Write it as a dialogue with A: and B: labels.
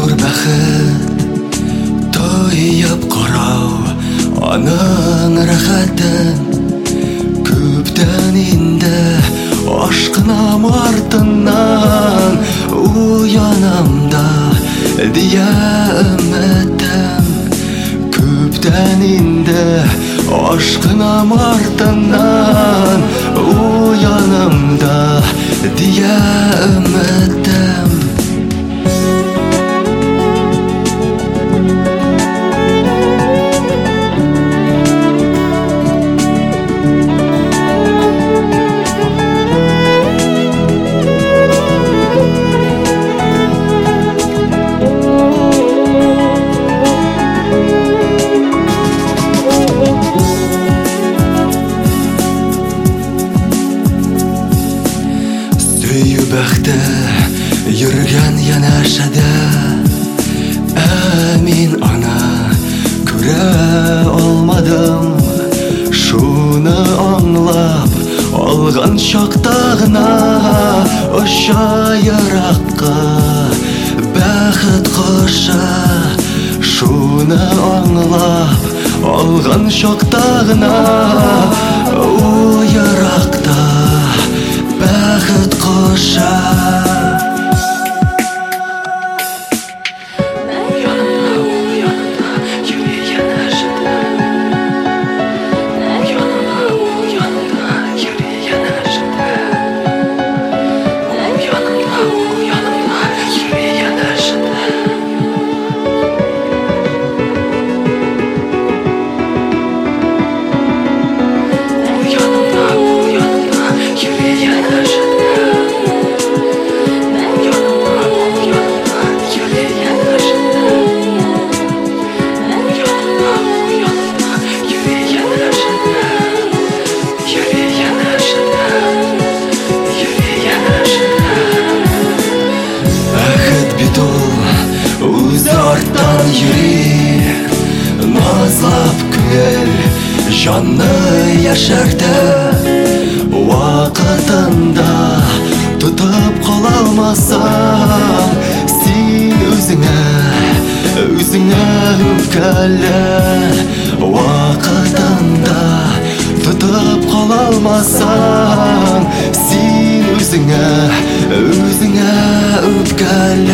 A: зур бәхет тойып карау аның рәхәтен күптән инде ашкынам артыннан уянамда дия өмметем күптән инде ашкынам артыннан уянамда дия өмметем Бәхте йөргән янәшәдә мин ана күрә алмадым шуны аңлап алган чакта гына оча еракка бәхет коша шуны аңлап алган чакта гына еракта бәхет коша Назлап күңел жанны яшәртә вакытында тотып кала алмасаң син үзеңә үпкәлә вакытында тотып кала алмасаң син үзеңә үпкәлә